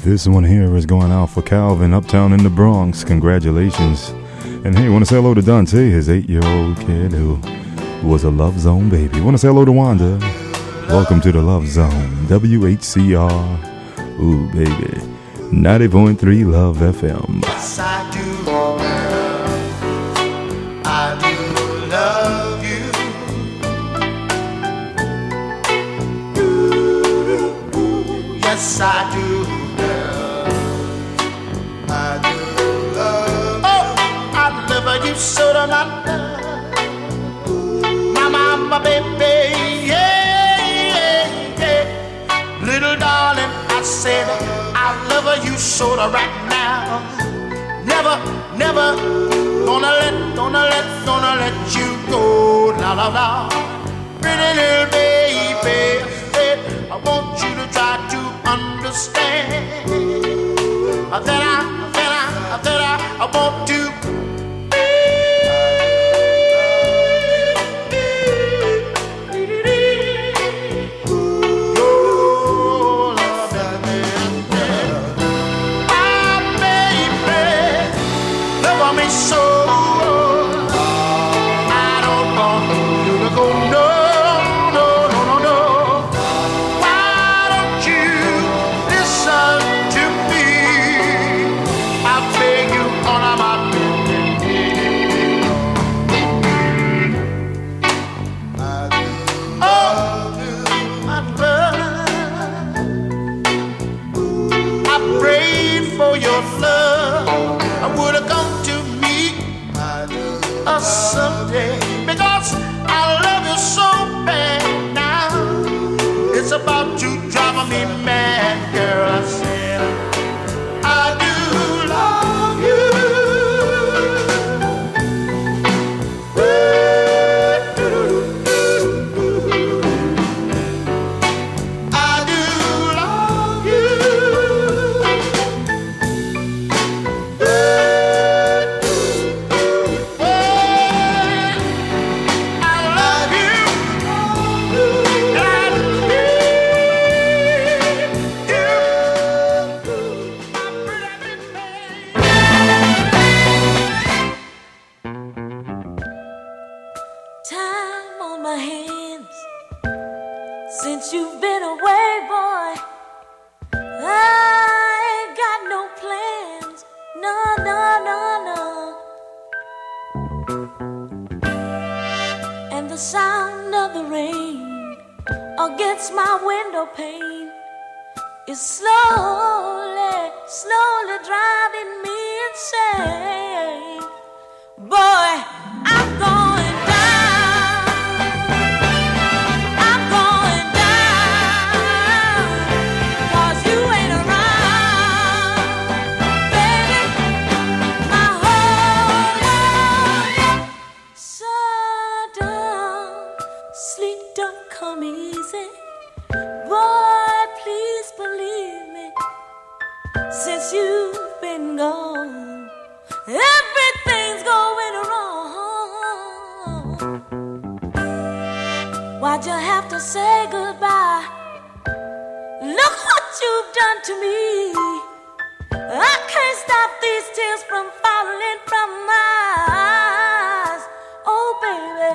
This one here is going out for Calvin, uptown in the Bronx. Congratulations. And hey, want to say hello to Dante, his 8-year-old kid who was a Love Zone baby. Want to say hello to Wanda. Welcome to the Love Zone. WHCR. Ooh, baby. 90.3 Love FM. Yes, I do, girl. I do love you. Yes, I do, girl. I do love you. Oh, I love you so that I love. My baby, yeah, yeah. Little darling, I said I love you so that right now. Never gonna let you go. La la la. Pretty little baby, I want you to try to understand that I want to. So I don't want you to go, no. Why don't you listen to me? I beg you on my love you, my brother. I prayed for your love. I would have gone someday, because I love you so bad now. It's about to drive me mad, girl. I said I do love you. I do love you. Against my window pane is slowly driving me insane. Boy, I'm going down. I'm going down. 'Cause you ain't around, baby. My whole life shut down. Sleep don't come easy. Boy, please believe me. Since you've been gone, everything's going wrong. Why'd you have to say goodbye? Look what you've done to me. I can't stop these tears from falling from my eyes. Oh, baby.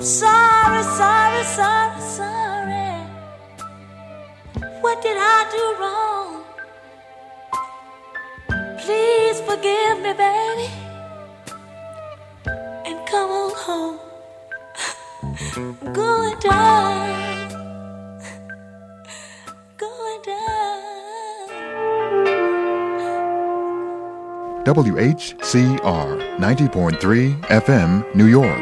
sorry, sorry, sorry, sorry. What did I do wrong? Please forgive me, baby, and come on home. I'm going down, going down. WHCR 90.3 FM, New York.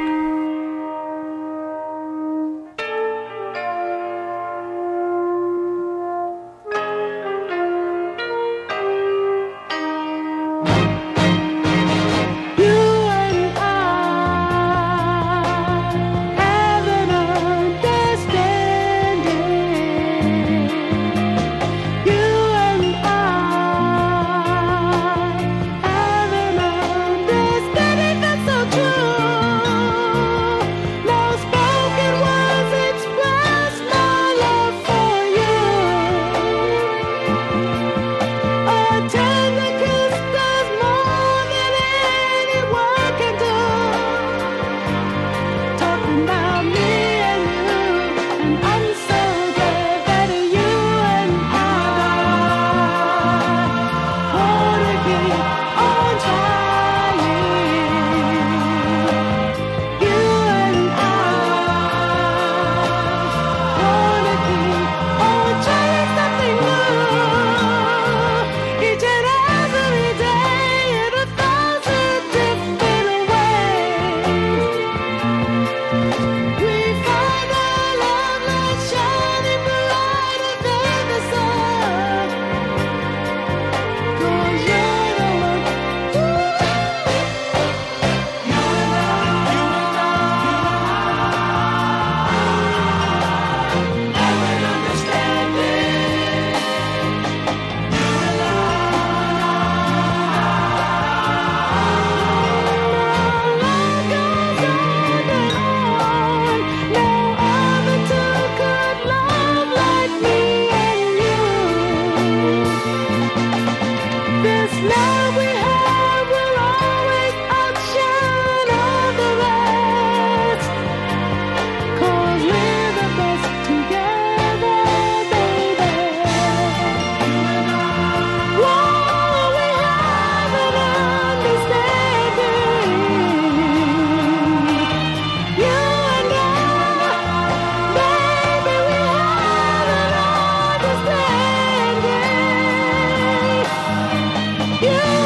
You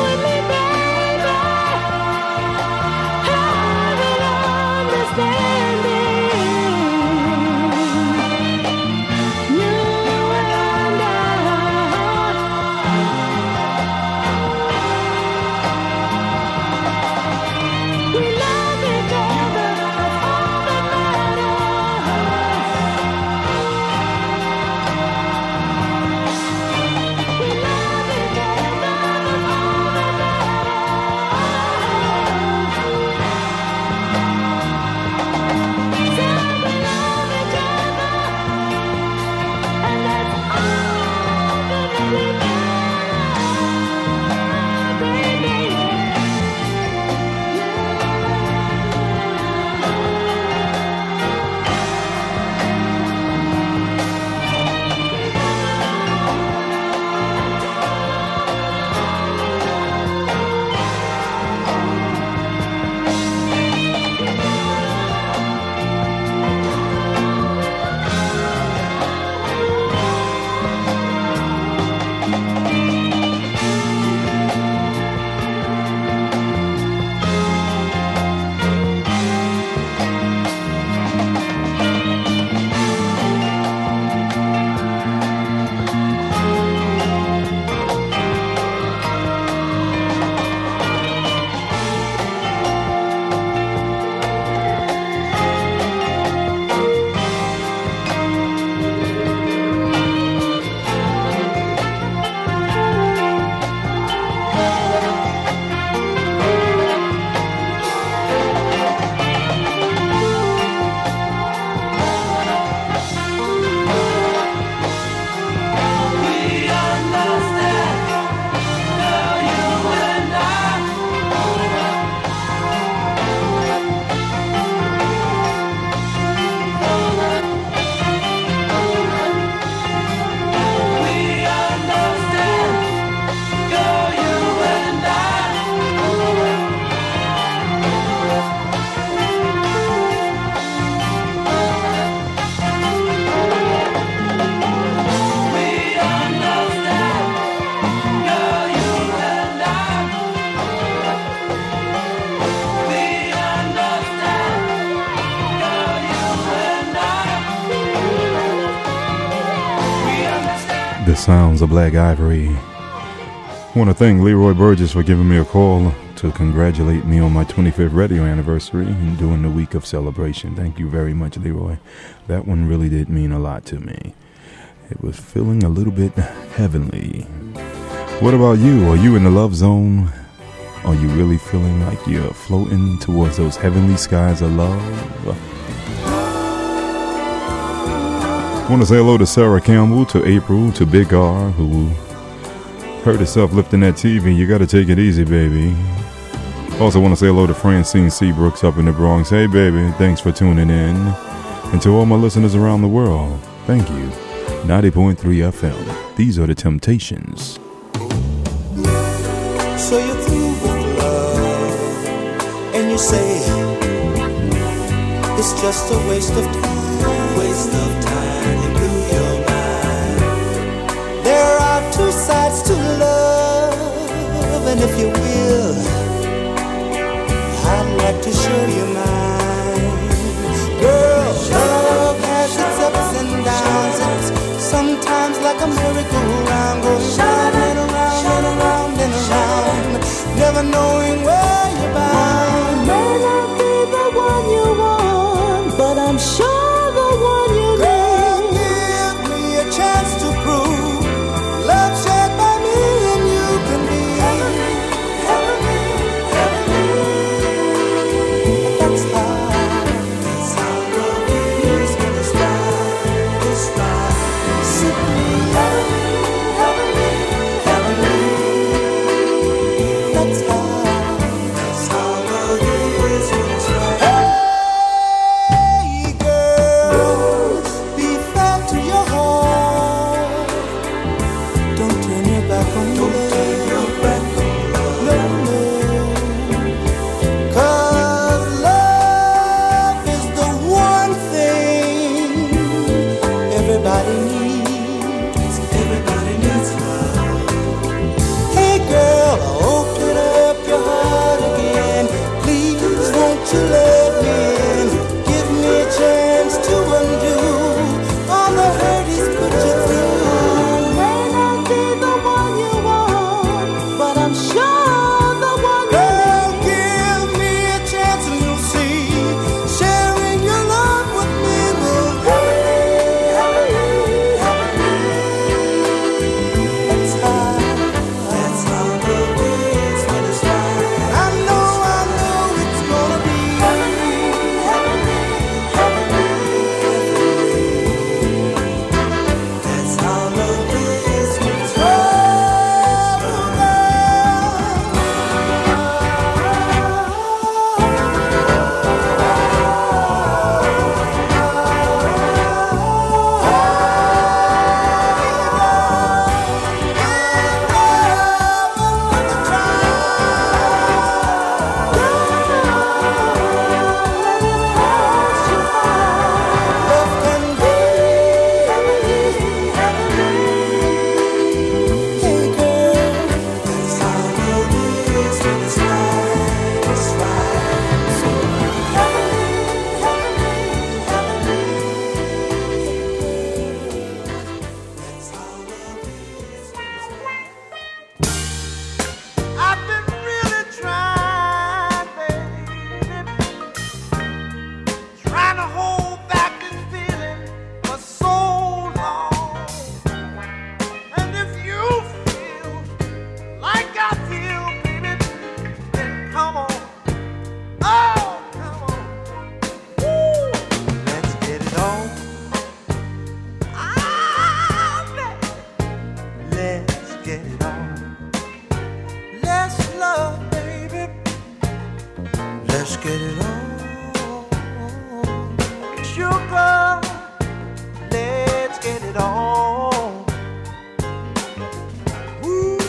sounds of Black Ivory. I want to thank Leroy Burgess for giving me a call to congratulate me on my 25th radio anniversary and during the week of celebration. Thank you very much, Leroy. That one really did mean a lot to me. It was feeling a little bit heavenly. What about you? Are you in the love zone? Are you really feeling like you're floating towards those heavenly skies of love? I want to say hello to Sarah Campbell, to April, to Big R, who heard herself lifting that TV. You got to take it easy, baby. Also want to say hello to Francine Seabrooks up in the Bronx. Hey, baby, thanks for tuning in. And to all my listeners around the world, thank you. 90.3 FM. These are the Temptations. So you're through with love, and you say it's just a waste of time. Waste of time to blew your mind. There are two sides to love, and if you will, I'd like to show you mine. Girl, love has its ups and downs. It's sometimes like a merry-go-round, goes round and around and around and around, never knowing where you're bound. May not be the one you want, but I'm sure the one you need. Girl, give me a chance to prove love shared by me and you can be heavenly, heavenly, heavenly. That's how love is when it's right, it's right. Simply heavenly, heavenly, heavenly. That's how love is when it's right. Hey girl, be fair to your heart. Don't turn your back on love. No, no. 'Cause love is the one thing everybody needs. Everybody needs love. Hey girl, open up your heart again. Please won't you let me in? Give me a chance to undo all the hurt he's put you through. May not be the one you want, but I'm sure the one you Girl, need. give me a chance and you'll see. Sharing your love with me will That's how love is when it's right. I know it's gonna be heavenly, heavenly, heavenly. That's how love is when it's love can be heavenly, heavenly. Hey girl, that's how love is when it's right, it's right. So heavenly, heavenly, heavenly. That's how love is when it's right. I've been really trying, baby, trying to hold back this feeling for so long. And if you feel like I feel, baby, then come on. Oh, come on. Woo. Let's get it on. Ah, baby. Let's get it on. Let's love, baby. Let's get it on. Sugar, let's get it on. Woo.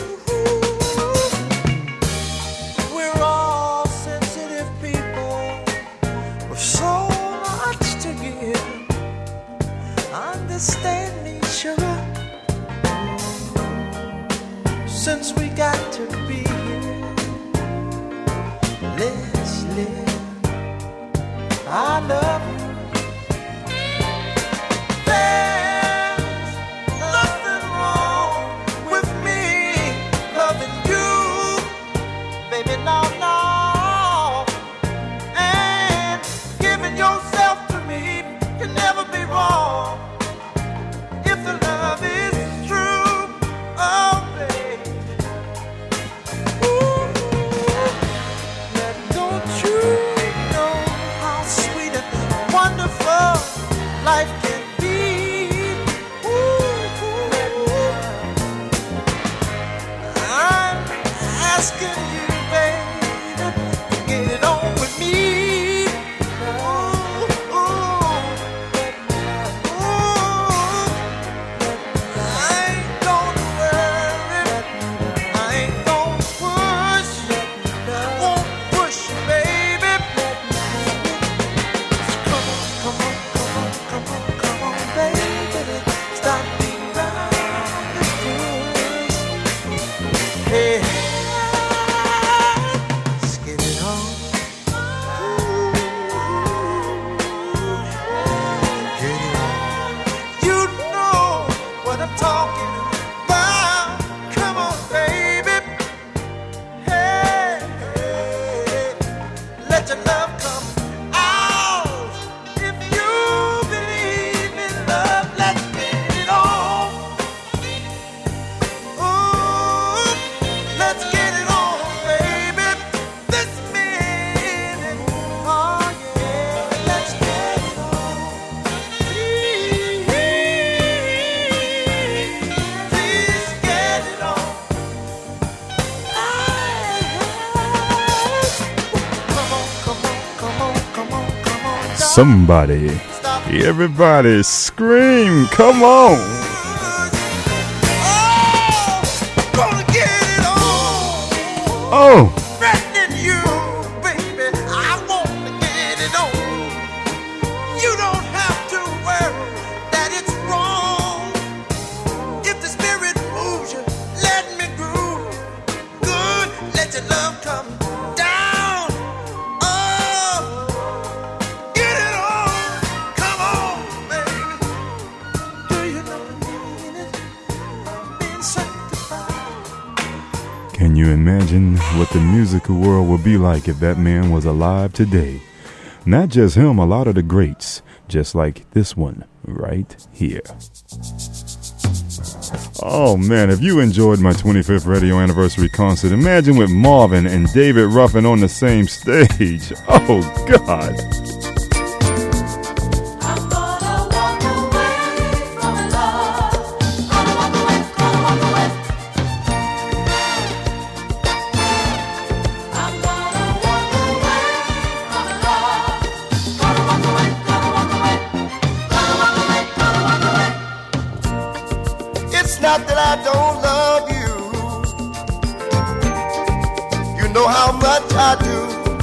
We're all sensitive people with so much to give. Understand me, sugar. Since we got to be here, let's live. I love you. There's nothing wrong asking you, baby, to get it on with me. Ooh, ooh, ooh. I ain't gonna worry, I ain't gonna push, I won't push you, baby. Come on, come on, come on, come on, come on, baby. Stop being round this bush. Hey, let's get it on. Get it on. You know what I'm talking about. Come on, baby. Hey, hey, let your love come out. If you believe in love, let's get it on. Ooh, let's get it on, baby. This minute, oh yeah, let's get it on. Please get it on. Come on, come on, come on, come on, come on. Somebody, Stop. everybody, scream! Come on! Oh, gonna get it on. Oh, Threatening you, baby. I want to get it on. You don't have to worry that it's wrong. If the spirit moves you, let me groove. Good, let your love come down. Oh, get it on. Come on, baby. Do you know the meaning of being sanctified? can you imagine what the musical world would be like if that man was alive today? Not just him, a lot of the greats, just like this one right here. Oh man, if you enjoyed my 25th radio anniversary concert, imagine with Marvin and David Ruffin on the same stage. Oh God. I'm gonna walk away from love. Gonna walk away, gonna walk away. I'm gonna walk away from love. Gonna walk away, gonna walk away. Gonna walk away, gonna walk away. It's not that I don't love you. You know how much I do.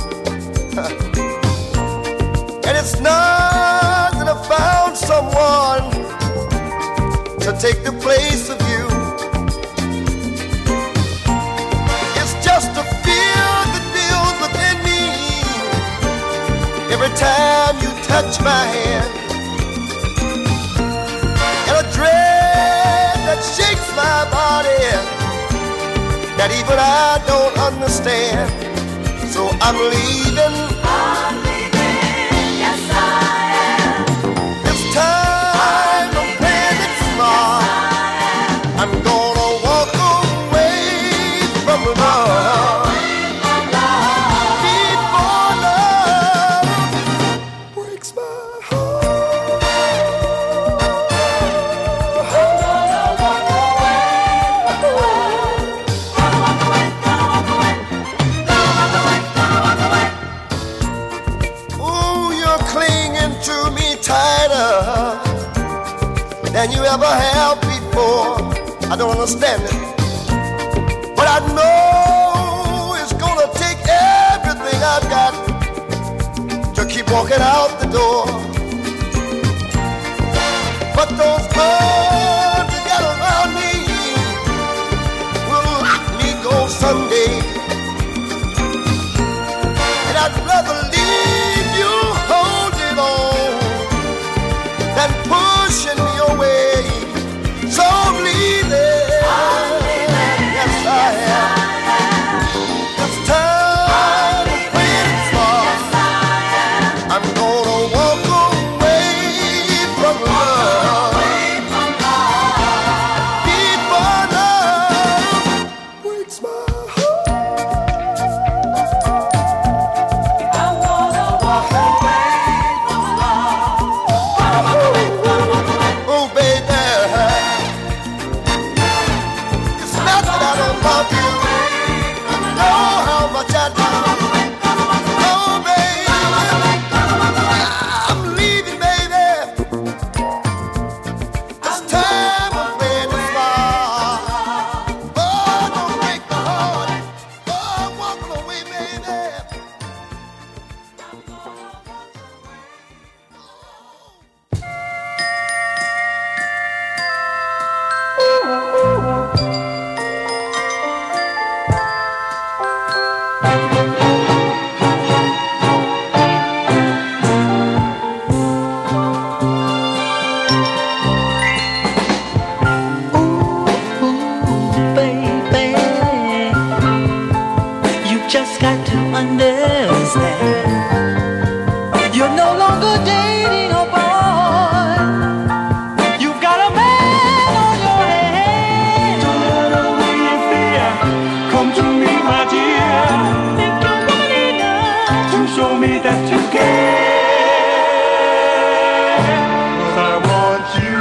And it's not that I found someone to take the place of you. It's just a fear that builds within me every time you touch my hand. And a dread that shakes my body that even I don't understand. So I'm leaving. I'm leaving, yes I am. This time I'm playing it smart. I'm gonna walk away from love. Before love breaks my heart. Ooh, you're clinging to me tighter than you ever have before. I don't understand it, but I know it's gonna take everything I've got to keep walking out the door. But those arms you got around me will let me go someday. And I'd rather leave you holding on than pushing me away. So I'm leaving. Yes, I am. This time I'm playing it smart. I'm gonna walk away from love. Before love breaks my heart. I'm gonna walk away from love. Gonna walk away, gonna walk just got to understand. You're no longer dating a boy. You've got a man on your hands. Don't let away your fear. Come to me, my dear. Think you're good enough to show me that you care. I want you.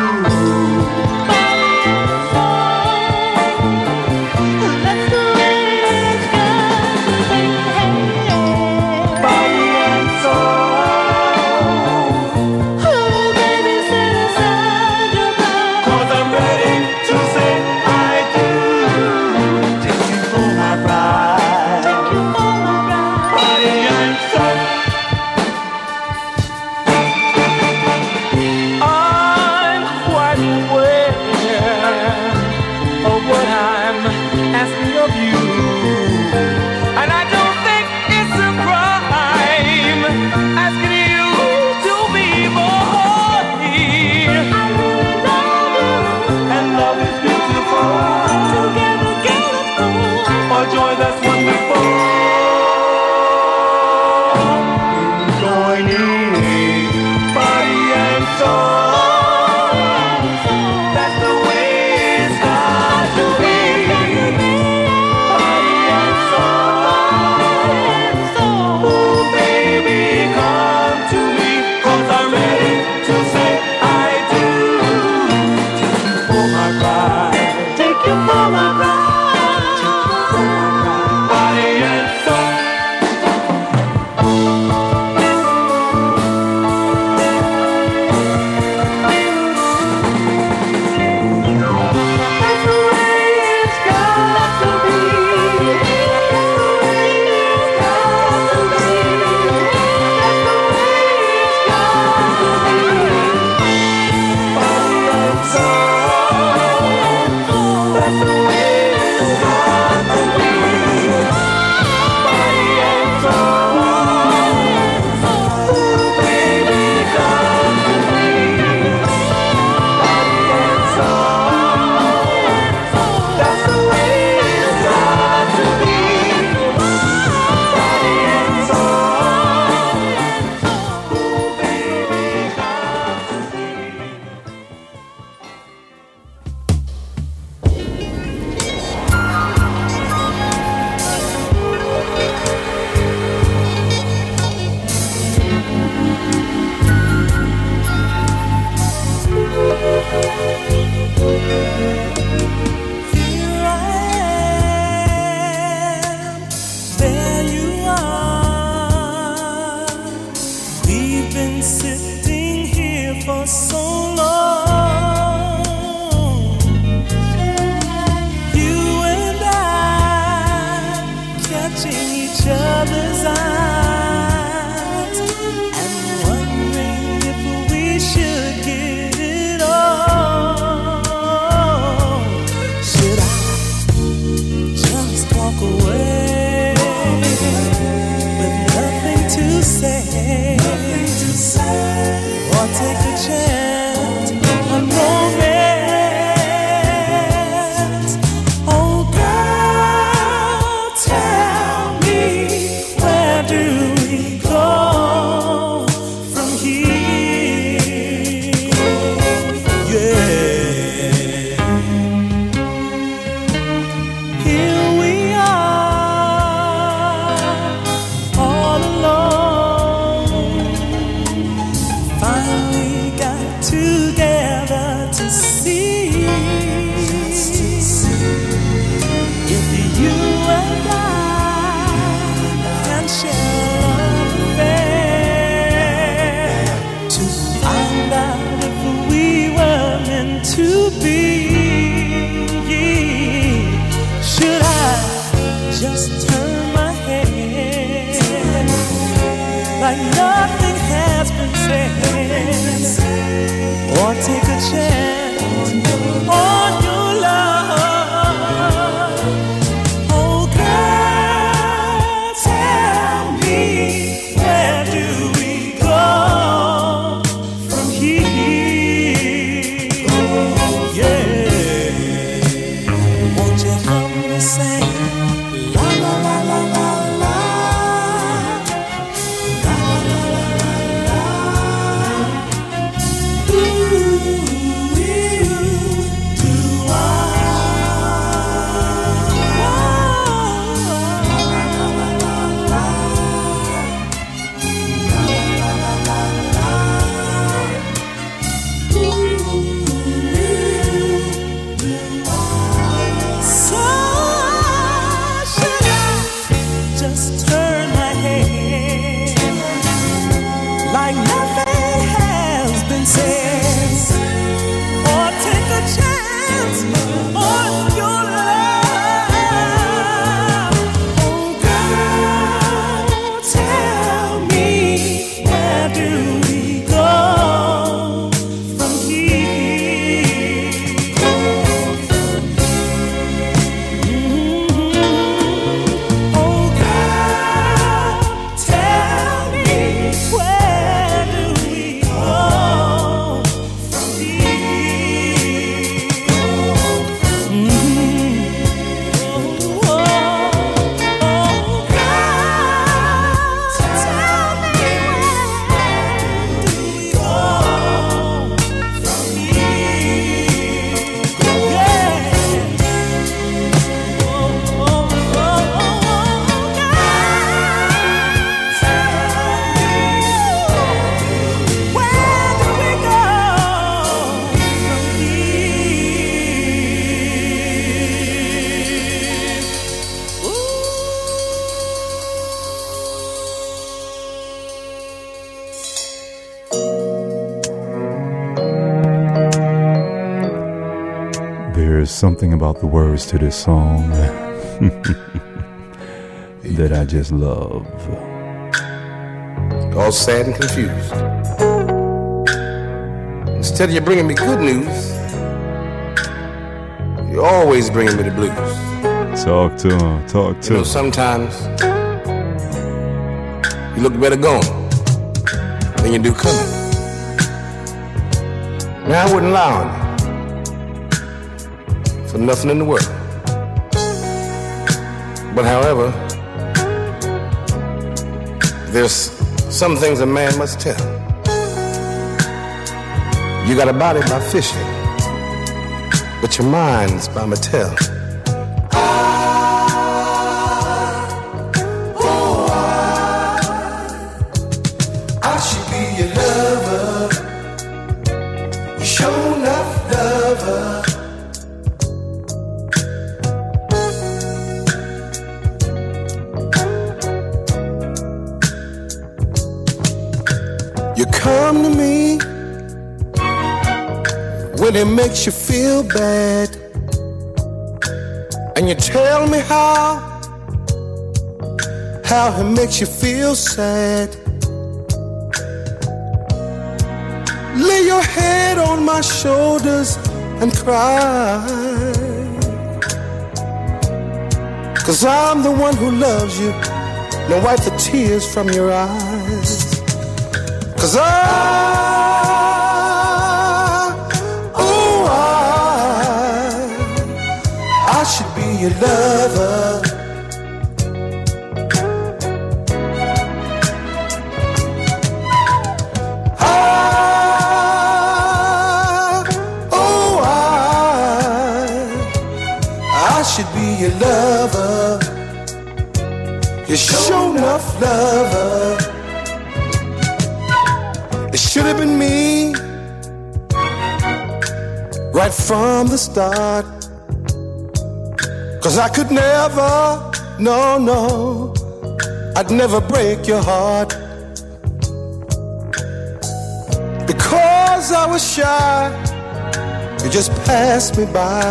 Won't you help me sing? La la la la la la. something about the words to this song that I just love. All sad and confused. Instead of you bringing me good news, you're always bringing me the blues. Talk to him, talk to him. Sometimes you look better gone than you do coming. Now I wouldn't lie on you for nothing in the world. But however, there's some things a man must tell. You got a body by fishing, but your mind's by Mattel. I should be your lover, you sure enough lover. You come to me when it makes you feel bad, and you tell me how it makes you feel sad. Lay your head on my shoulders and cry, 'cause I'm the one who loves you. Now wipe the tears from your eyes, 'cause I should be your lover. I should be your lover. You're sure enough lover. It should have been me right from the start, 'cause I could never, no, I'd never break your heart, because I was shy. You just passed me by.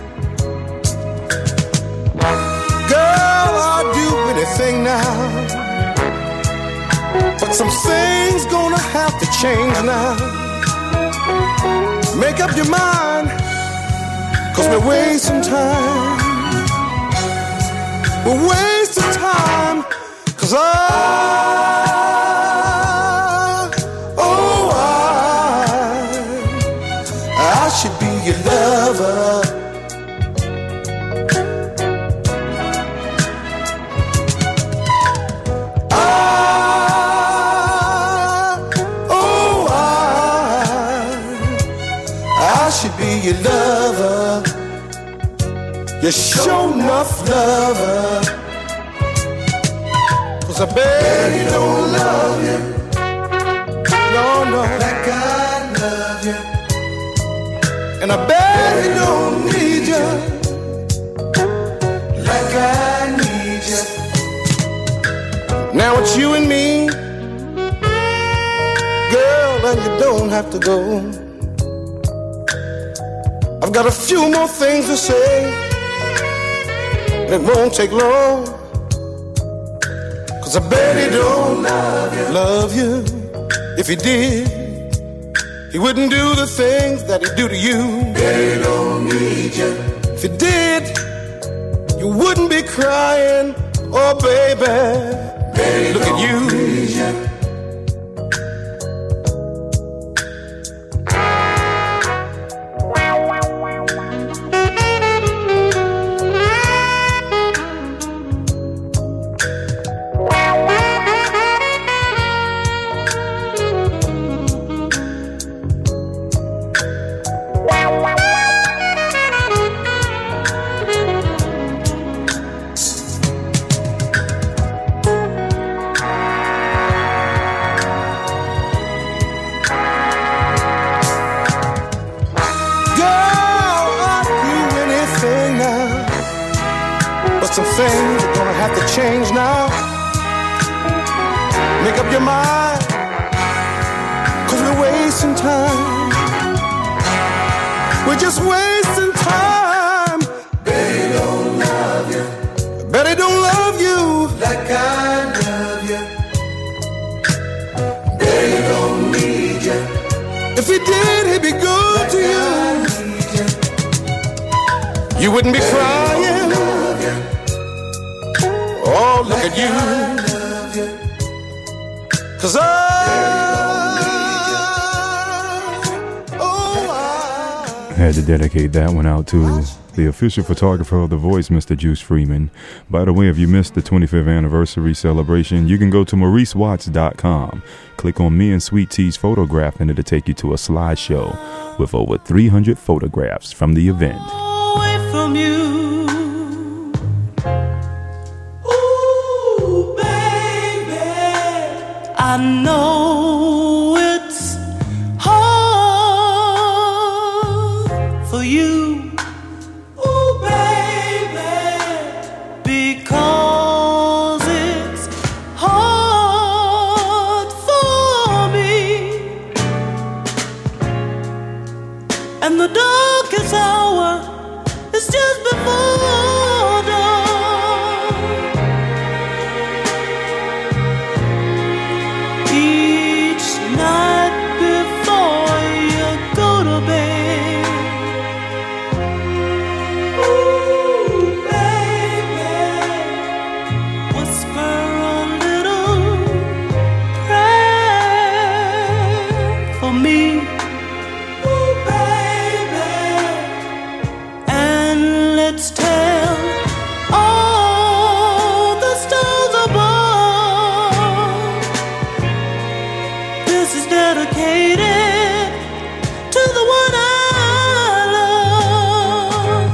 Girl, I'd do anything now, but some things gonna have to change now. Make up your mind, 'cause we're wasting time. We're wasting time, 'cause I should be your lover. I should be your lover. You're sure enough lover, 'cause I bet he don't love you. No, like I love you. And I bet he don't need you like I need you. Now it's you and me, girl, and you don't have to go. I've got a few more things to say, and it won't take long, 'cause I bet he don't love you. If he did, he wouldn't do the things that he do to you. Bet he don't need you. If he did, you wouldn't be crying. Oh baby, look at you. Some things are gonna have to change now. Make up your mind, 'cause we're wasting time. We're just wasting time. you wouldn't be crying. Oh, look at you. 'Cause had to dedicate that one out to the official photographer of The Voice, Mr. Juice Freeman. By the way, if you missed the 25th anniversary celebration, you can go to MauriceWatts.com. Click on me and Sweet T's photograph, and it'll take you to a slideshow with over 300 photographs from the event. Away from you. Ooh, baby, I know it's hard for you. Ooh, baby, because it's hard for me. And the darkest hour is just before dawn. Each night before you go to bed, ooh, baby, whisper a little prayer for me. Ooh, baby, and let's tell all the stars above. This is dedicated to the one I love.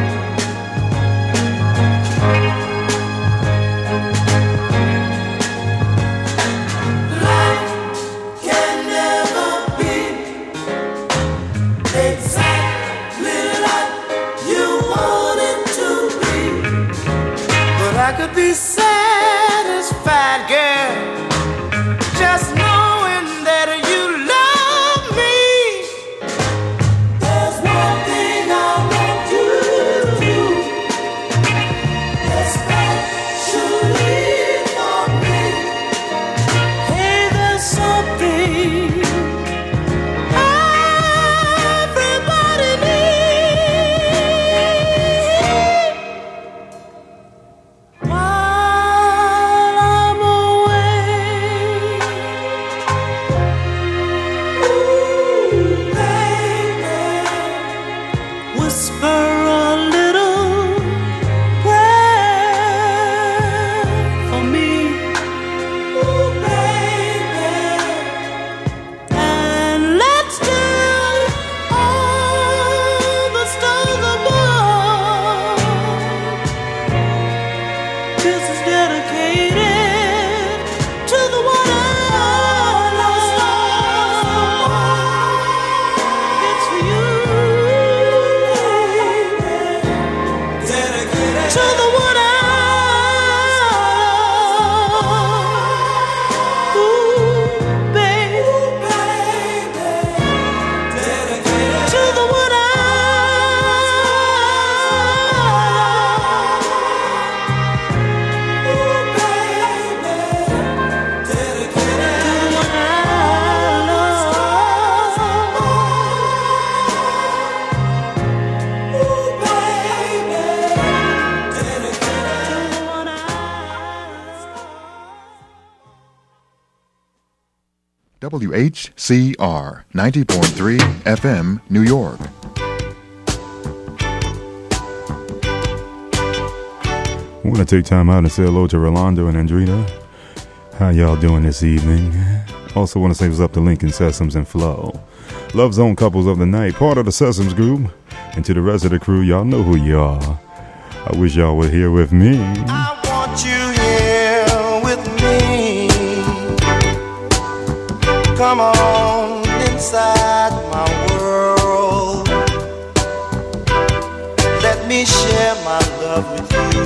Life can never be exactly like you want it to be, but I could be satisfied, girl, just knowing that you love me. There's one thing I want you to do, especially for me. Hey, there's something everybody needs while I'm away. Ooh, baby, whisper a little prayer for me. Ooh, baby, and let's tell all the stars above. This is dedicated to the one I love. It's for you, dedicated to the one I love. Ooh, baby, dedicated to the one I love. Ooh, baby, dedicated to the one I love. Ooh, baby, dedicated to the one I love. WHCR 90.3 FM, New York. I want to take time out and say hello to Rolando and Andrina. How y'all doing this evening? Also want to say what's up to Lincoln Sessoms and Flo. Love Zone Couples of the Night, part of the Sessoms group. And to the rest of the crew, y'all know who you are. I wish y'all were here with me. I want you here with me. Come on inside my world. Let me share my love with you.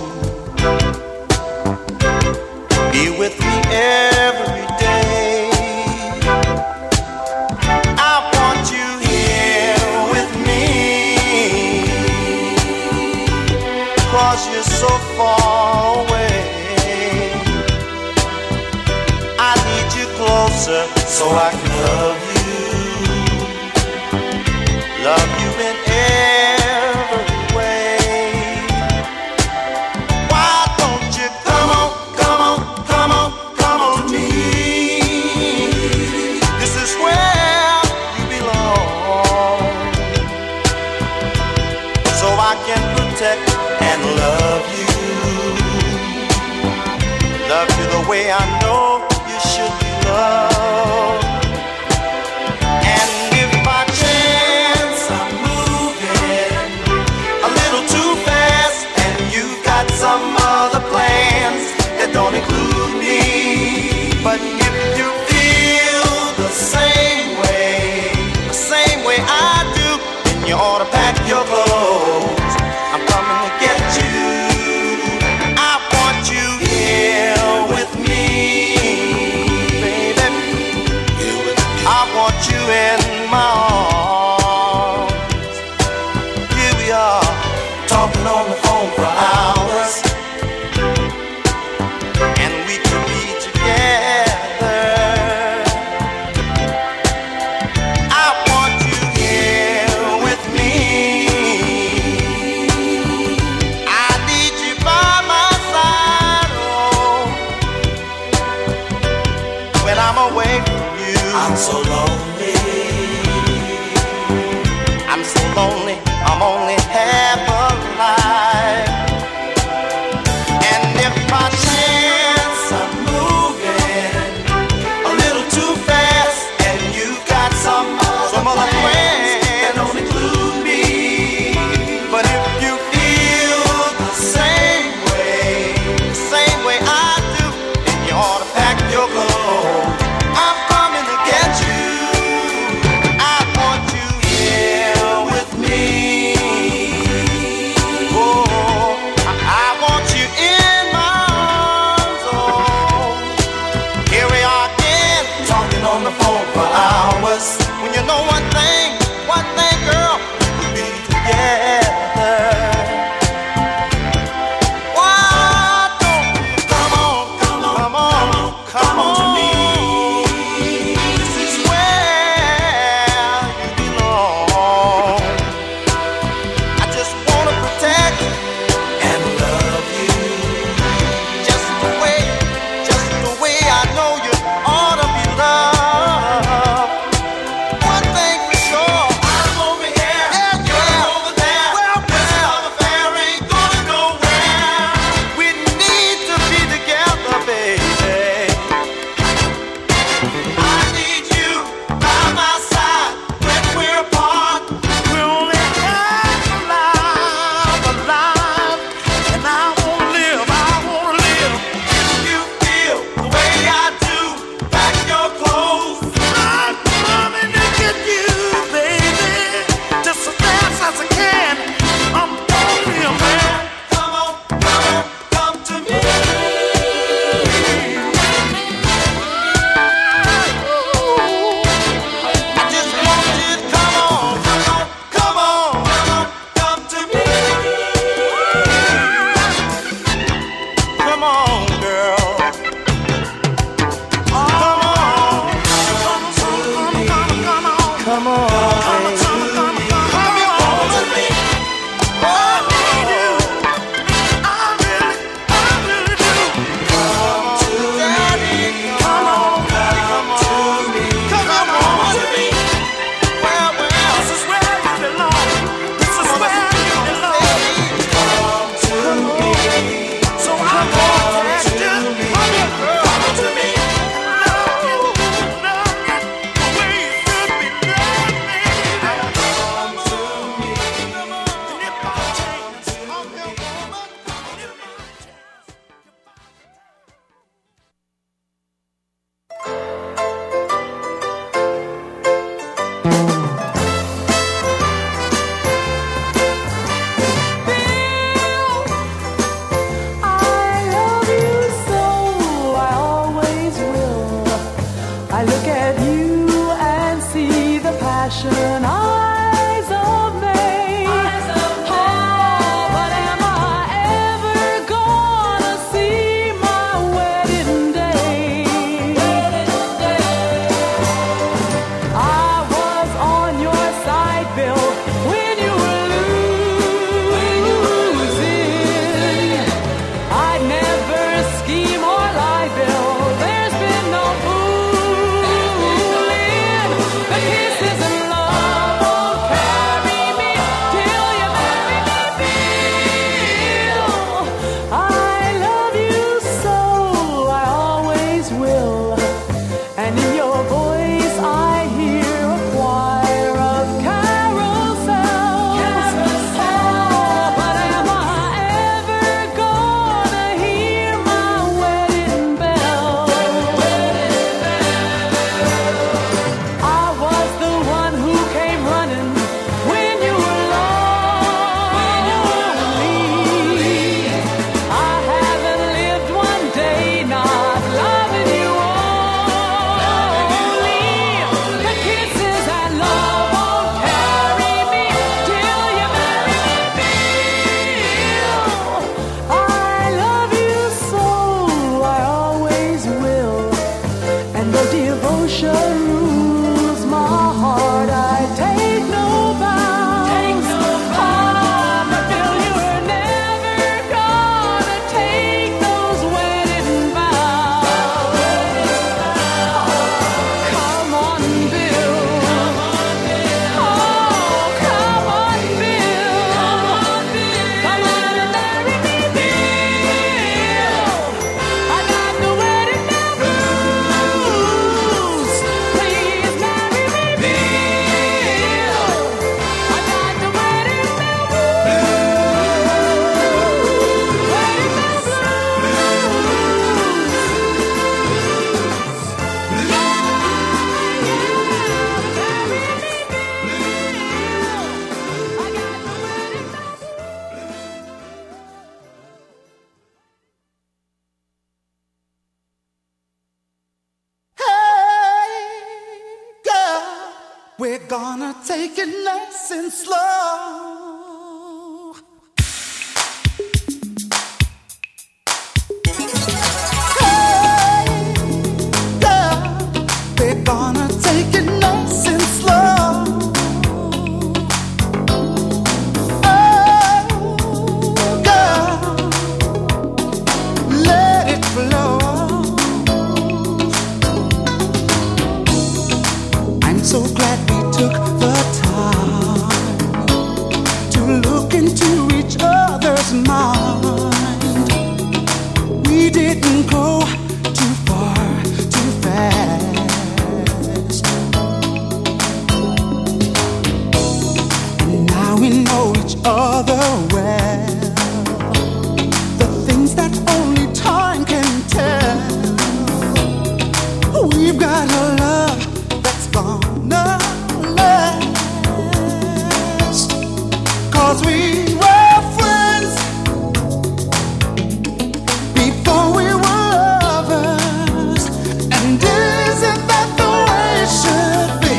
Be with me every day. I want you here with me. 'Cause you're so far away. I need you closer so I can love you. Love you in every way. love you the way I know you should be loved. And if by chance I'm moving a little too fast and you've got some other plans that don't include me, but if you feel the same way I do, then you ought to pack your clothes. I'm coming to get you. I want you here with me, baby. I want you in my arms. Here we are, talking on the phone for hours, and we could be together. I want you here with me. I need you by my side, oh, when I'm away from you. I'm so lonely. I'm so lonely. I'm only half alive. And if by chance I'm moving a little too fast and you got some other plans that don't include me, but if you feel the same way I do, then you ought to pack your clothes. I'm coming to get you. We're gonna take it nice and slow. Hey, girl, we're gonna take it nice and slow. Oh, girl, let it flow. I'm so glad we took the time to look into each other's mind. We didn't go too far, too fast. And now we know each other well. The things that only time can tell. We've got a love that's gonna last. 'Cause we were friends before we were lovers. And isn't that the way it should be?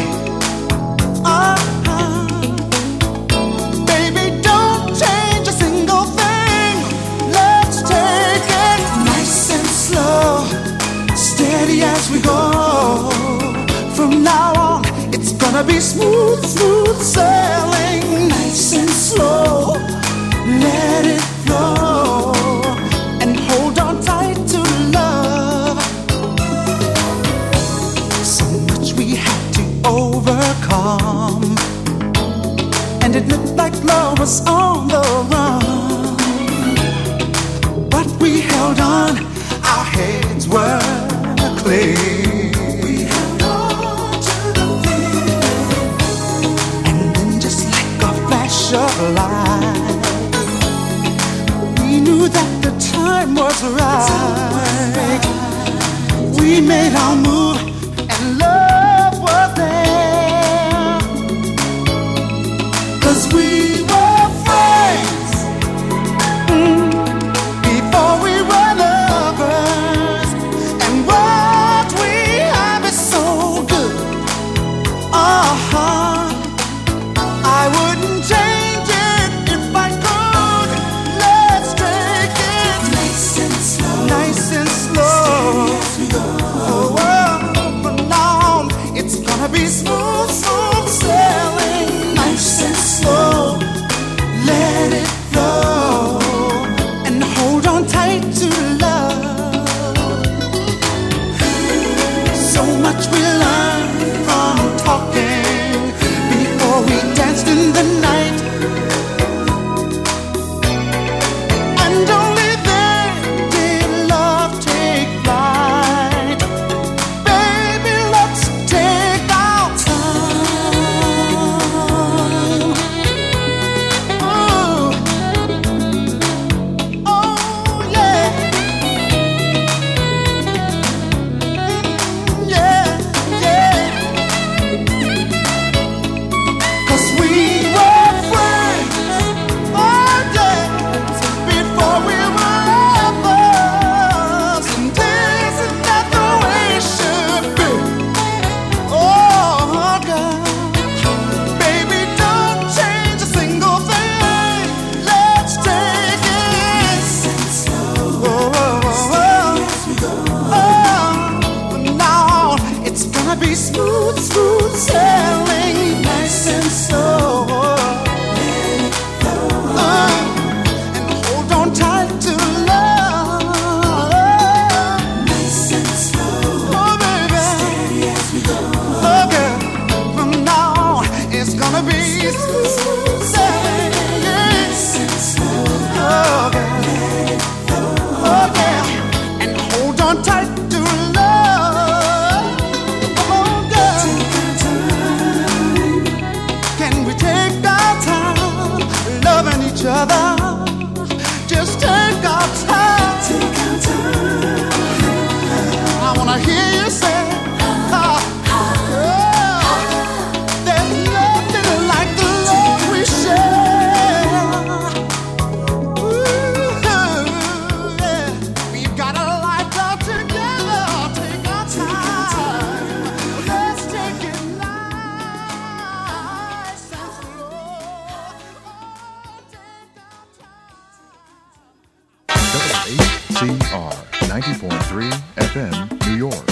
Baby, don't change a single thing. Let's take it nice and slow, steady as we go. From now on, it's gonna be smooth, smooth sailing, nice and slow. Let it flow and hold on tight to love. So much we had to overcome, and it looked like love was on the run. But we held on, our heads were clear. We held on to the feeling, and then just like a flash of light, we knew that the time was right. We made our move, and love was there. 'Cause we were friends before we were lovers. And what we have is so good. I wouldn't change it if I could. Let's take it nice and slow, nice and slow. Oh, from now on, it's gonna be smooth, smooth sailing, nice and slow. Let it flow and hold on tight to love. So much we learned from talking before we danced in the night. And only then did love take flight. Baby, let's take our time. Oh, oh yeah. Yeah, yeah. 'Cause we were friends, oh yes, before we were lovers. And isn't that the way it should be? Oh, girl, baby, don't change a single thing. Let's take it slow. From now on, it's gonna be smooth, smooth sailing, nice and slow. And hold on tight to love, nice and slow. Oh, baby, steady as we go. Oh, girl, from now on, it's gonna be smooth sailing, nice and slow. Oh, girl, oh, yeah, and hold on tight to love. Come on, girl. Can we take our time loving each other? Just take our time. I wanna hear you say, there's nothing like the love we share. Ooh, yeah. We've got a life together. 90.3 FM, New York.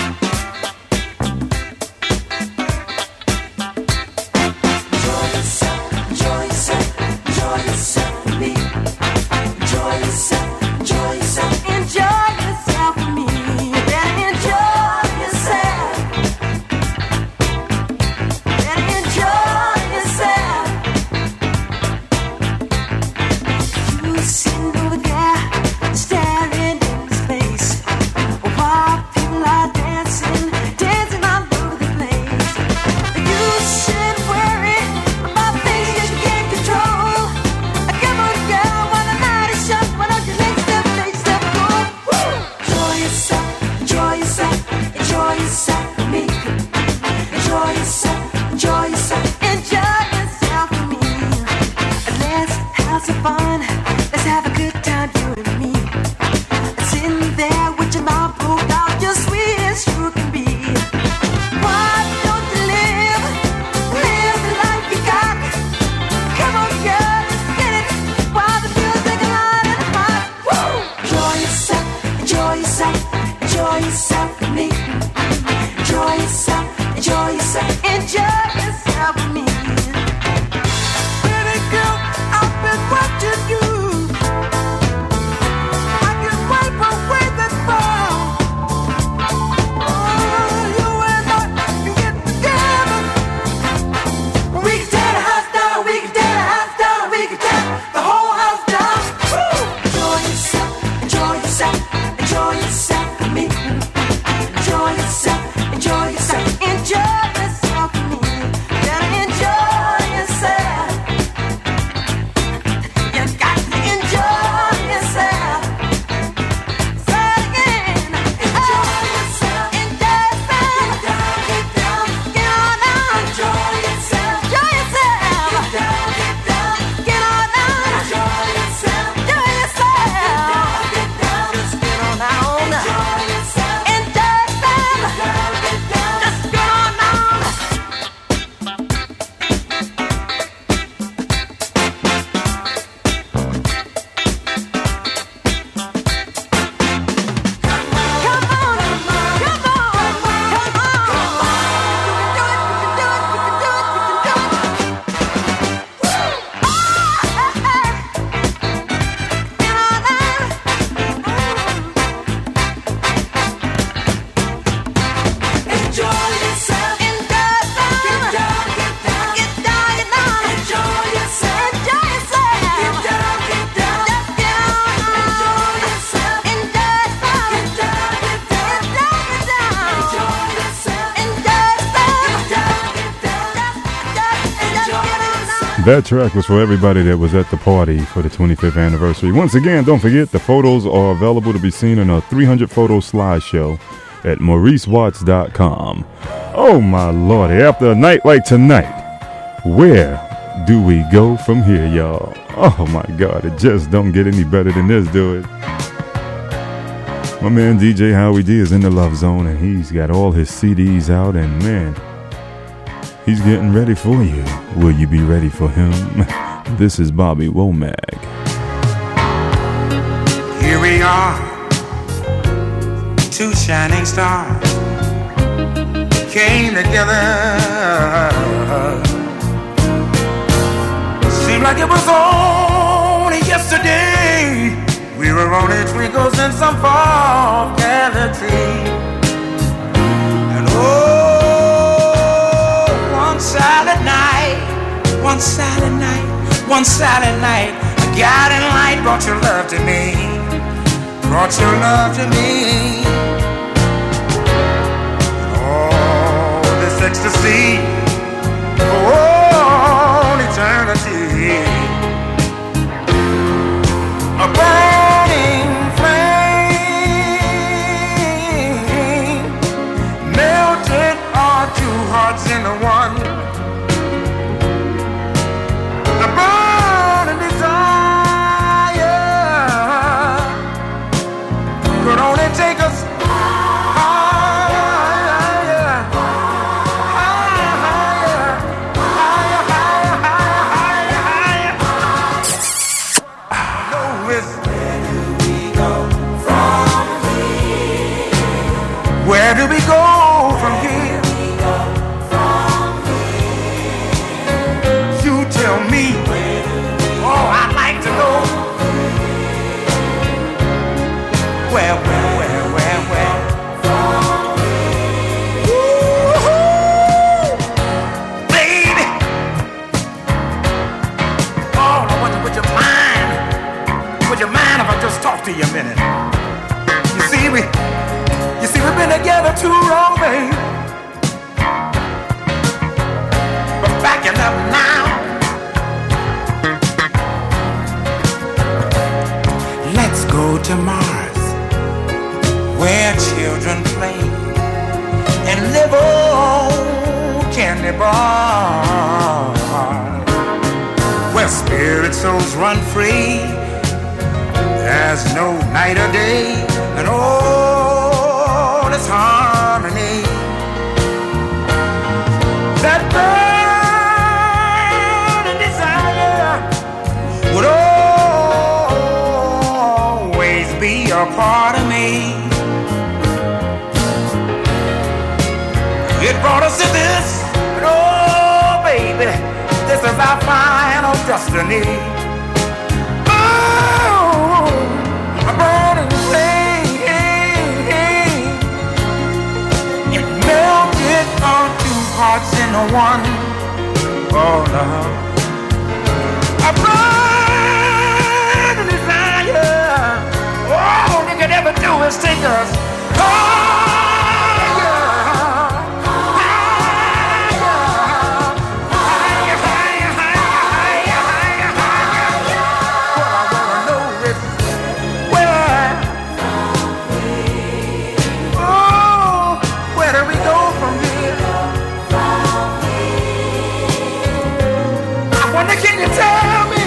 That track was for everybody that was at the party for the 25th anniversary. Once again, don't forget the photos are available to be seen in a 300 photo slideshow at mauricewatts.com. Oh my lordy, after a night like tonight, where do we go from here, y'all? Oh my God, it just don't get any better than this, do it? My man DJ Howie D is in the Love Zone and he's got all his CDs out and man, he's getting ready for you. Will you be ready for him? This is Bobby Womack. Here we are, two shining stars came together. Seemed like it was only yesterday. We were only twinkles in some far galaxy. And one silent night, a guiding light brought your love to me, Oh, this ecstasy for all eternity, a burning flame melted our two hearts into one. Take us higher, where children play and live on candy bars, where spirit souls run free. There's no night or day, and all is harmony. That burning desire would always be a part of me. It brought us to this, but oh baby, this is our final destiny. Oh, a burning flame, it melted our two hearts into one. Oh love, a burning desire. All they could ever do is take us can you tell me?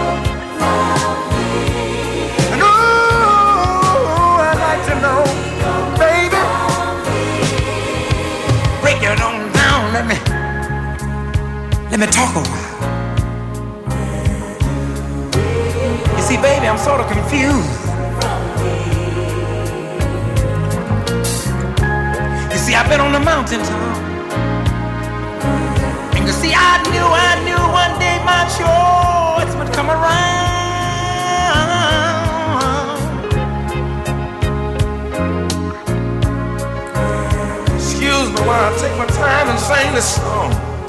And ooh, I'd like to know, baby. Break it on down, let me talk a while. You see, baby, I'm sort of confused. You see, I've been on the mountaintop. You see, I knew one day my choice would come around. Excuse me while I take my time and sing this song.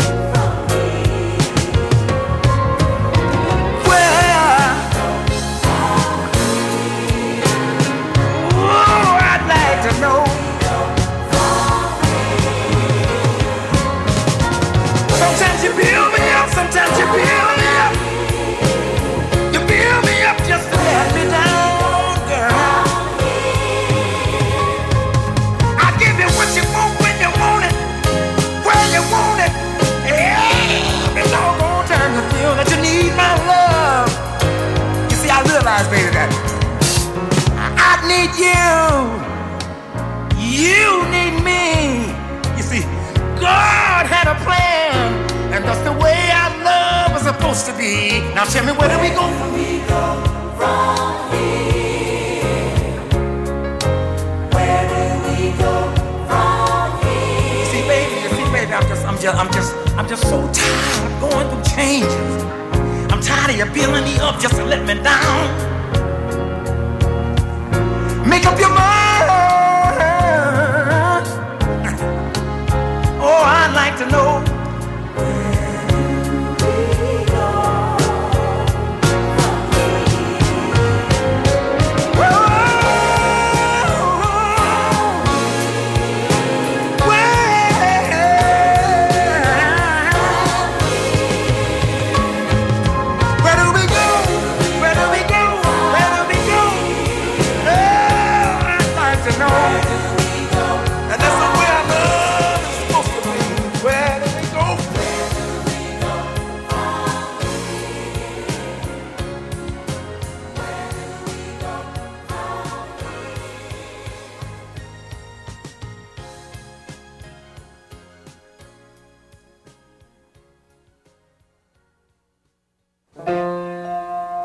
Well, oh, I'd like to know. Sometimes you build me up, sometimes you build me up. You build me up just to let me down, girl. I'll give you what you want when you want it, where you want it. Every doggone time you feel that you need my love. You see, I realize, baby, that I need you. You need me. You see, God had a plan, and that's the way our love was supposed to be. Now tell me, where do we go from here? Where do we go from here? You see, baby, I'm just so tired of going through changes. I'm tired of you building me up just to let me down. Make up your mind. Oh, I'd like to know.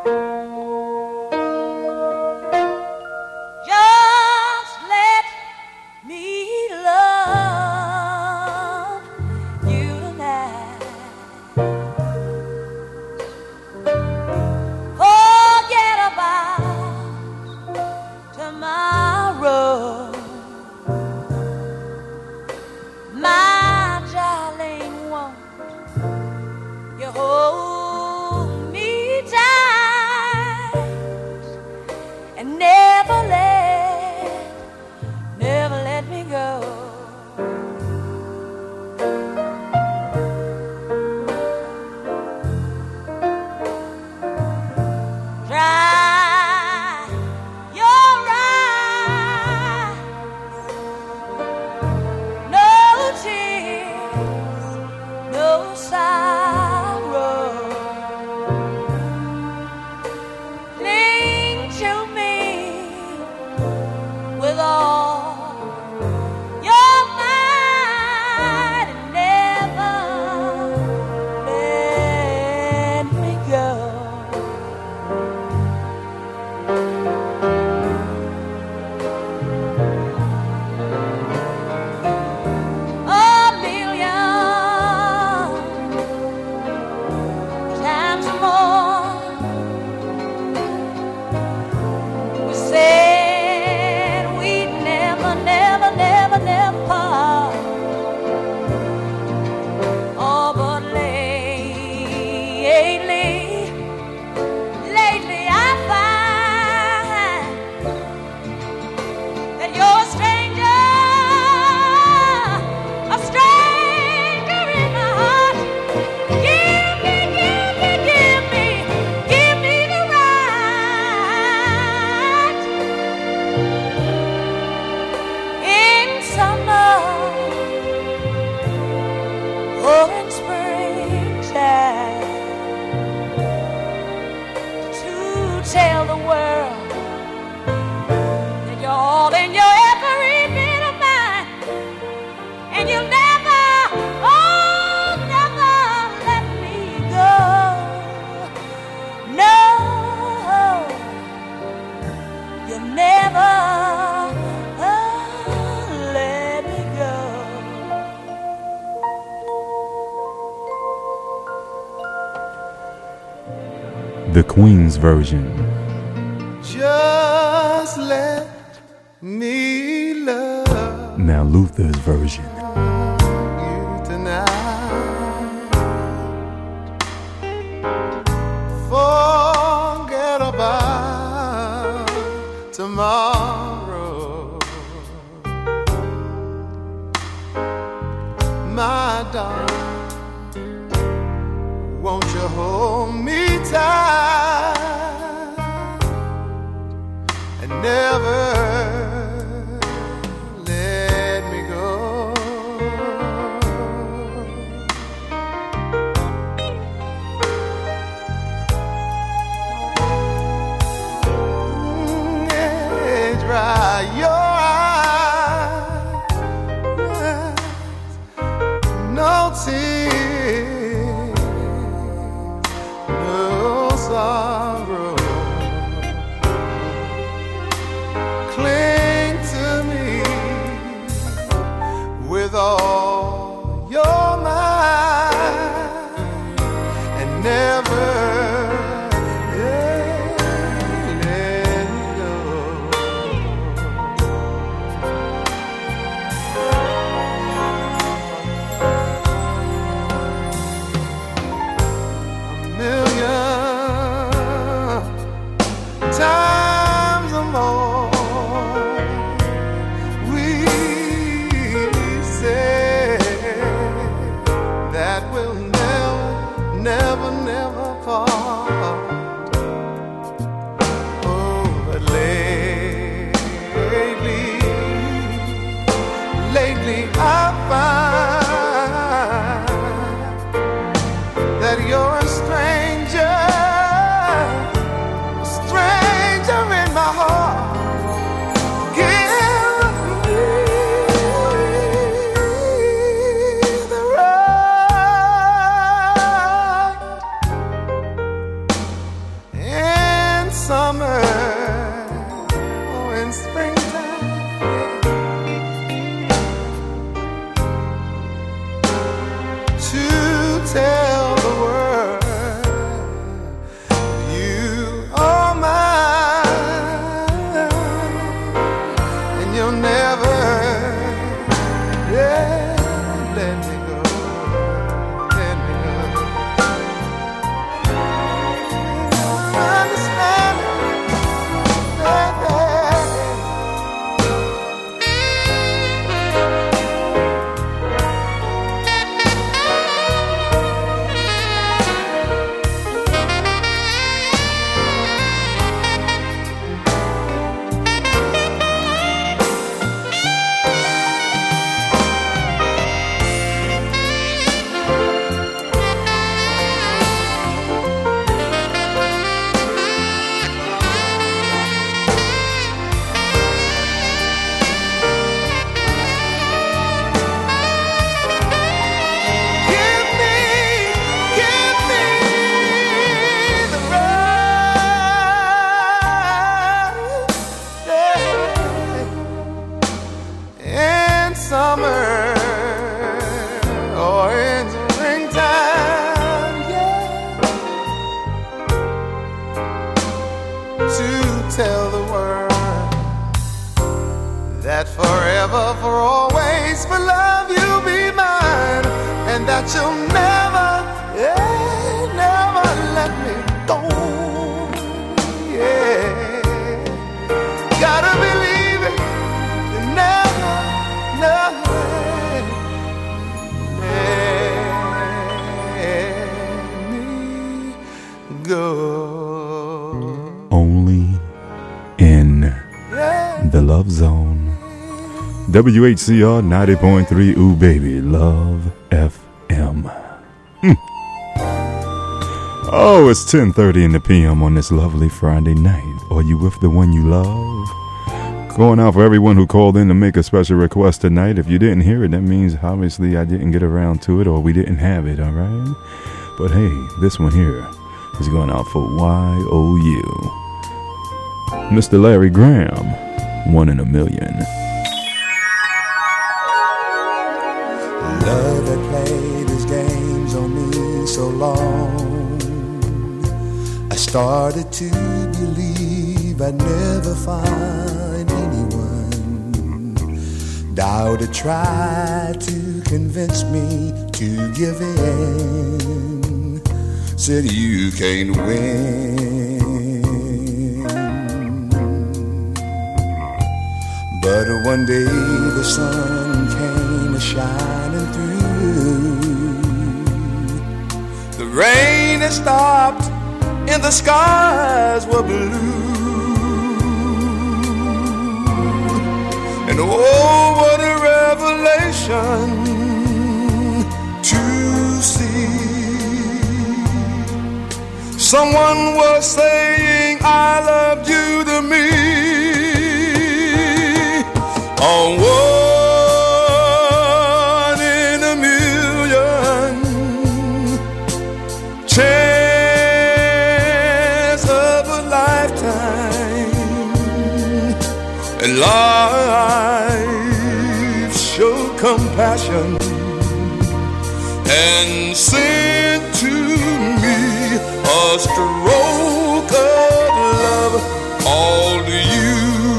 Just let the Queen's version. Just let me love Now Luther's version. you tonight. Forget about tomorrow, my darling. Won't you hold me tight and never let me go? Yeah, dry your eyes, no tears, no sorrow. Cling to me with all your might and never let me go. A million times or more we say that we'll never, never part. Oh, but lately I find that you're a stranger in my heart. Give me the right in summer or in springtime to tell the world you are mine, and you'll never, let me go, let me go. Understand it, give me the right in summer or in springtime, to tell the world that forever, for always, for love you'll be mine, and that you'll never, never let me go. Yeah, gotta believe it. You never, never let me go. Only in the Love Zone. WHCR 90.3, ooh baby, Love FM. Oh, it's 10:30 in the PM on this lovely Friday night. Are you with the one you love? Going out for everyone who called in to make a special request tonight. If you didn't hear it, that means obviously I didn't get around to it or we didn't have it, all right? But hey, this one here is going out for YOU. Mr. Larry Graham, 1 in a Million. Love that played his games on me so long. I started to believe I'd never find anyone. Dowdy tried to convince me to give in. Said you can't win. But one day the sun came a-shining through. The rain had stopped and the skies were blue. And oh, what a revelation to see. Someone was saying I loved you to me. On one in a million chance of a lifetime, and life showed compassion and sent to me a stroke of love, all to you.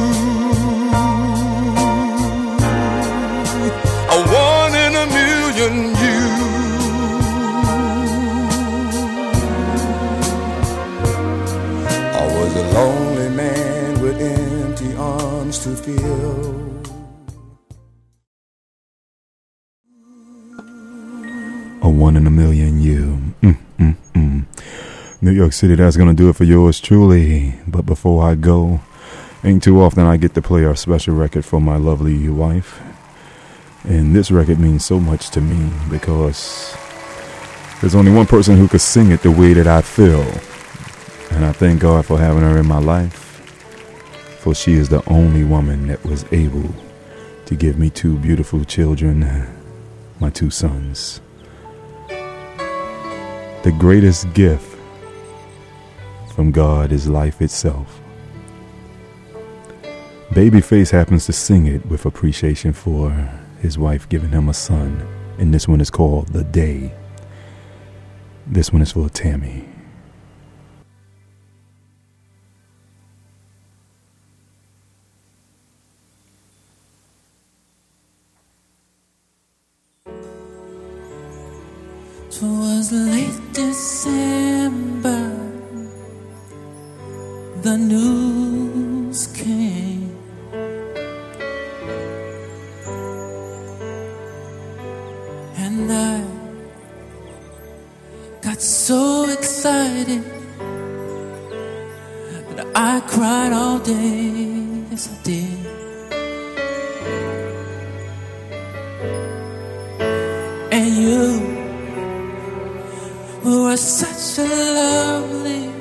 A one in a million you. I was a lonely man with empty arms to fill. A one in a million you. New York City, that's going to do it for yours truly. But before I go, ain't too often I get to play our special record for my lovely wife. And this record means so much to me because there's only one person who could sing it the way that I feel. And I thank God for having her in my life, for she is the only woman that was able to give me two beautiful children, my two sons. The greatest gift from God is life itself. Babyface happens to sing it with appreciation for his wife giving him a son, and this one is called The Day. This one is for Tammy. Twas late December, the news came, and I got so excited that I cried all day, yes I did. And you were such a lovely,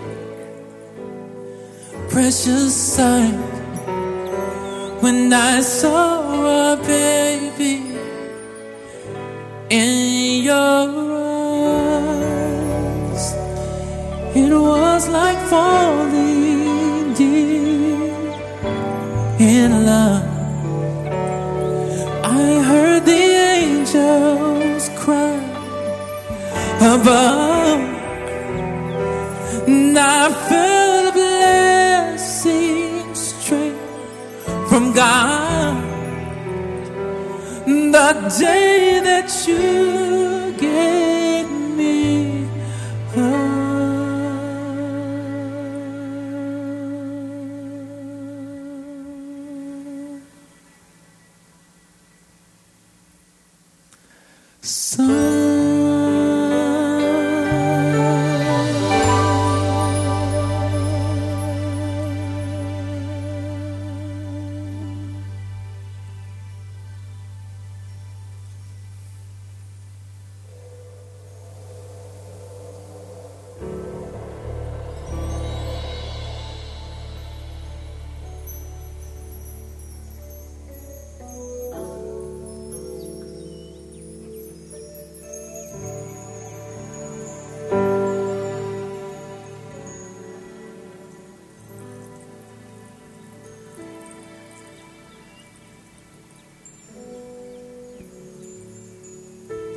precious sight. When I saw a baby in your eyes, it was like falling deep in love. I heard the angels cry above, and I felt a blessing straight from God. The day that you gave me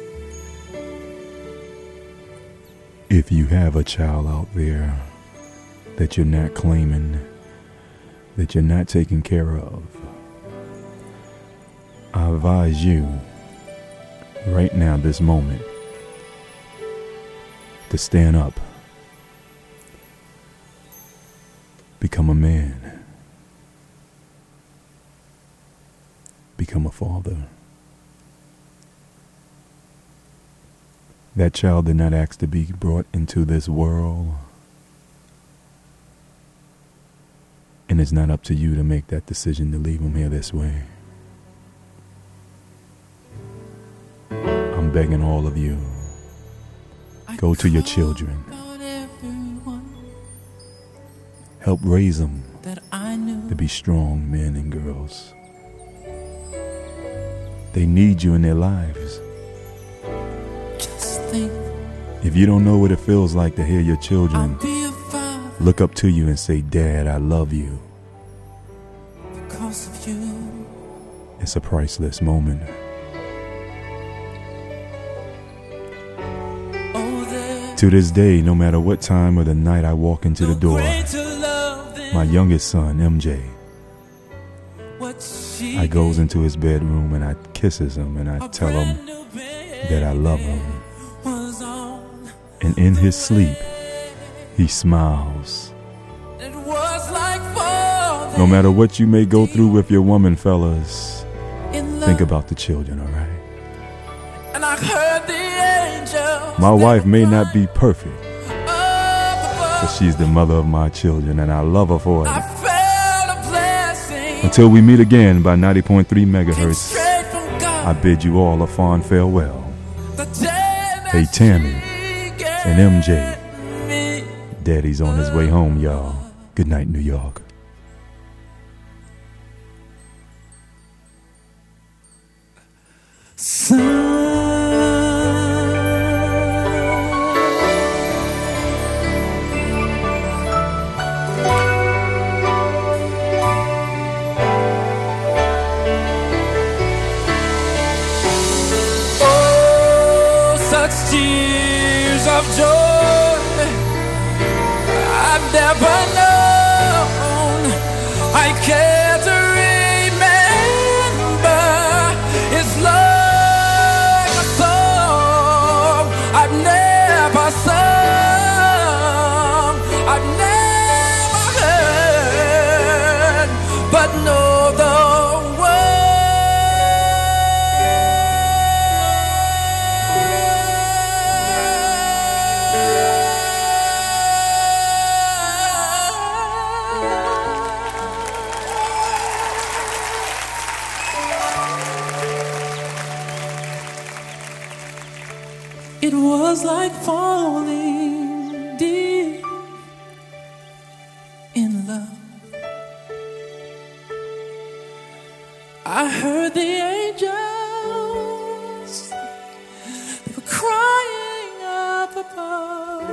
If you have a child out there that you're not claiming, that you're not taking care of, I advise you right now, this moment, to stand up, become a man, become a father. That child did not ask to be brought into this world, and it's not up to you to make that decision to leave him here this way. I'm begging all of you, go to your children, help raise them to be strong men and girls. They need you in their lives. If you don't know what it feels like to hear your children look up to you and say, "Dad, I love you," because of you, it's a priceless moment. To this day, no matter what time of the night I walk into the door, my youngest son, MJ, I goes into his bedroom and I kisses him and I tell him that I love him. And in his sleep, he smiles. No matter what you may go through with your woman, fellas, think about the children, all right? And I heard the angels. My wife may not be perfect, but she's the mother of my children, and I love her for it. I felt a blessing. Until we meet again by 90.3 megahertz, I bid you all a fond farewell. Hey, Tammy and MJ, Daddy's on his way home, y'all. Good night, New York. Oh, such tears of joy I've never known. I care to remember. It's like a song I've never sung, I've never heard, but know the It was like falling deep in love. I heard the angels, they were crying up above.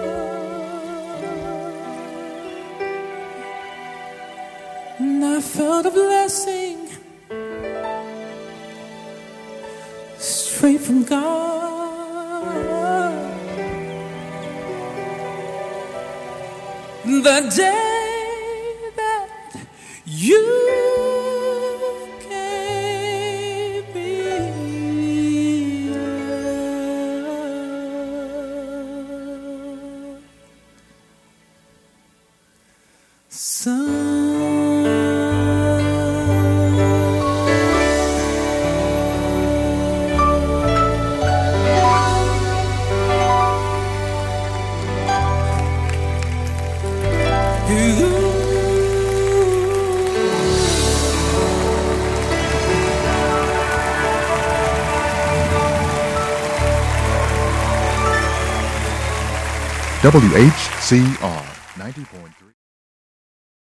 And I felt a blessing straight from God. The day that you gave me sun. WHCR 90.3.